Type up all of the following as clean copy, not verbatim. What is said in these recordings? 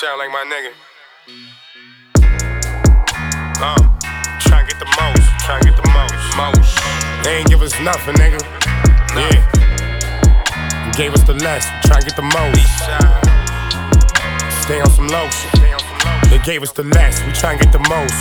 sound like my nigga. Tryna get the most, tryna get the most. They ain't give us nothing, nigga. Yeah. You gave us the less, tryna get the most. Stay on some lotion. They gave us the less, we tryna get the most.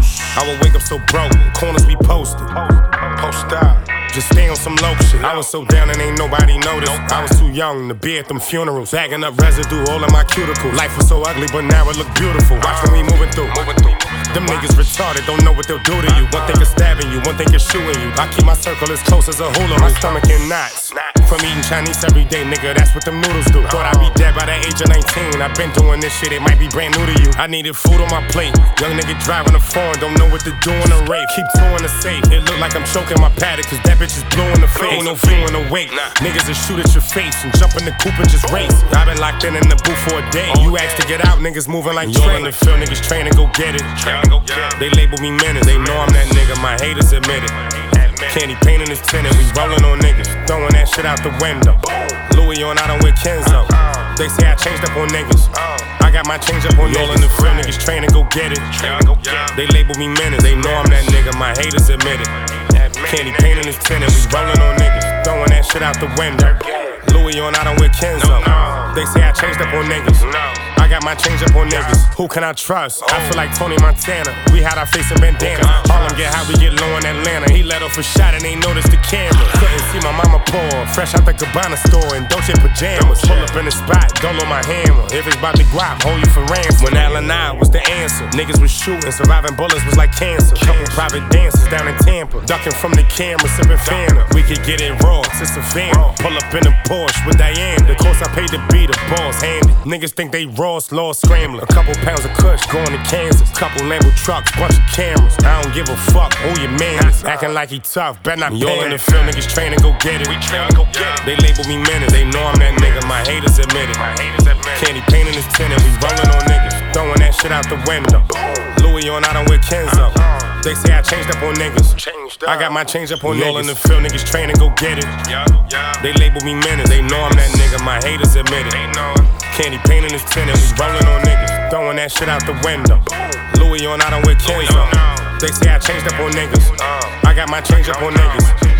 I would wake up so broke, corners we posted. Post out. Just stay on some low shit. I was so down and ain't nobody noticed. I was too young to be at them funerals, bagging up residue all in my cuticles. Life was so ugly, but now it look beautiful. Watch when we moving through. Them niggas retarded, don't know what they'll do to you. One thing is stabbing you, one thing is shooting you. I keep my circle as close as a hula. My stomach in knots. From eating Chinese every day, nigga, that's what them noodles do. Thought I'd be dead by the age of 19. I've been doing this shit, it might be brand new to you. I needed food on my plate. Young nigga driving a foreign, don't know what to do in a rape. Keep touring the safe. It look like I'm choking my paddock, cause that bitch is blue in the face. Ain't no view in the wake. Niggas will shoot at your face and jump in the coupe and just race. I been locked in the booth for a day. You asked to get out, niggas moving like train. In the field, niggas train and go get it. They label me menace, they know I'm that nigga. My haters admit it. Candy paint in his tenant, we rollin' on niggas, throwing that shit out the window. Louis on, I don't wear Kenzo. They say I changed up on niggas. I got my change up on niggas. All in the field, niggas train and go get it. They label me menace, they know I'm that nigga. My haters admit it. Candy paint in his tenant, we rollin' on niggas, throwing that shit out the window. Louis on, I don't wear Kenzo. They say I changed up on niggas. I got my change up on niggas. Who can I trust? I feel like Tony Montana. We had our face in bandanas. Harlem get high, we get low in Atlanta. He let off a shot and ain't noticed the camera. Couldn't see my mama pour. Fresh out the Gabbana store in Dolce pajamas. Pull up in the spot, don't know my hammer. If it's about to guap, hold you for ransom. When Allen I was the answer. Niggas was shooting, surviving bullets was like cancer. Couple private dances down in Tampa. Ducking from the camera, sipping Fanta. We could get it raw, to Savannah. Pull up in a Porsche with Diane. Of course I paid to be the boss, handy. Niggas think they raw, lost scrambling. A couple pounds of kush going to Kansas. Couple Lambo trucks, bunch of cameras. I don't give a fuck who your man is. Acting like he tough, better not pay. All in the field, niggas train and go get it. They label me menace, they know I'm that nigga. My haters admit it. Candy paint in his tenant, we rollin' on niggas, throwing that shit out the window. Louis on, I don't wear Kenzo. They say I changed up on niggas. I got my change up on niggas. All in the field, niggas train and go get it. They label me menace, they know I'm that nigga. My haters admit it. Candy paint in his tenant, we rollin' on niggas, throwing that shit out the window. Louis on, I don't wear Kenzo. They say I changed up on niggas. I got my change up on niggas.